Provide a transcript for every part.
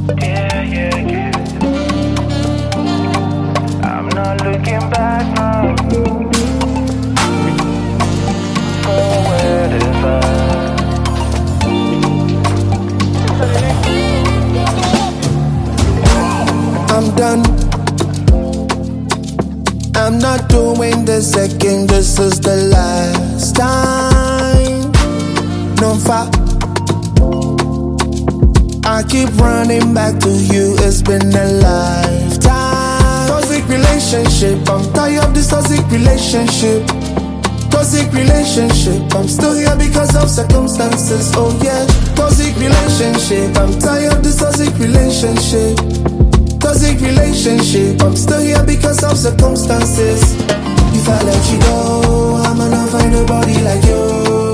Yeah, yeah, yeah. I'm not looking back now. Forward is I'm done. I'm not doing this again. This is the last time. No far. I keep running back to you. It's been a lifetime. Toxic relationship. I'm tired of this toxic relationship. Toxic relationship. I'm still here because of circumstances. Oh yeah. Toxic relationship. I'm tired of this toxic relationship. Toxic relationship. I'm still here because of circumstances. If I let you go, I'ma not find nobody like you.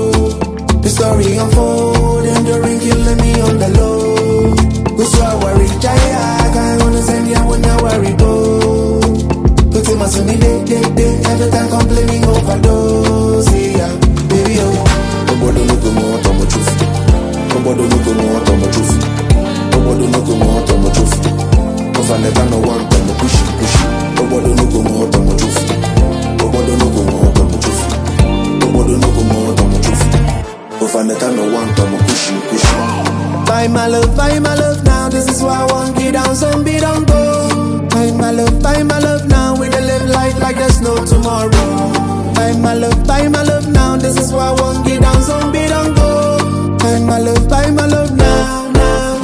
The story unfold and the ring killing me on the low. Cause you are worried, Jaya. I wanna send you when I worry, boo. Put him on sunny day. Every time complaining overdose. Yeah, baby, oh. Nobody no go more, I'm a truth. Nobody no go more, I'm a truth. Nobody no go more, I'm a truth. If I never know one time, I push. Nobody no go more, I'm a truth. Nobody no go more, I'm a truth. Nobody no go more, I'm a truth. If I never know one time, I push. Buy my love now. This is why I want get down, zombie don't go. Buy my love now. We don't live life like there's no tomorrow. Buy my love now. This is why I want get down, zombie don't go. Buy my love now.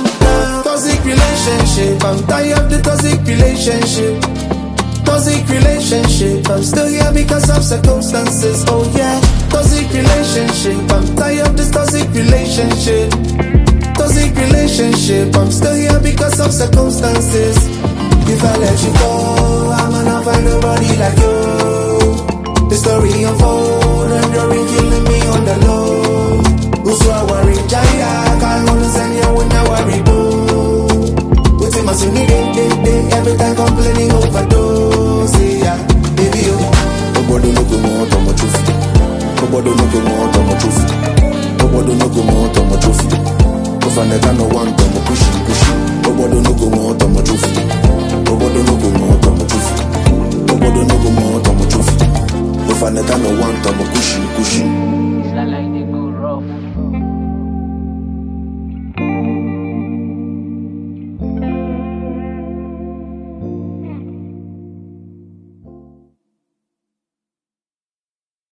Toxic relationship. I'm tired of the toxic relationship. Toxic relationship. I'm still here because of circumstances. Oh yeah. Toxic relationship. I'm tired of this toxic relationship. Toxic relationship. I'm still here because of circumstances. If I let you go, I'ma not find nobody like you. The story unfold and the ring killing me on the low. Who's so worried, Jaya? I wanna send you when I worry, boo. With him, I see day. Every time complaining overdose. Yeah, baby, oh. Nobody no go more, I'm a truth. Nobody no go more, I'm a truth. Nobody no go more, I'm a truth. If I never know one time, I push. Nobody no go more, I'm a truth. Nobody no go more, I'm a truth. Nobody no go more, I'm a truth. If I never know one time, I push.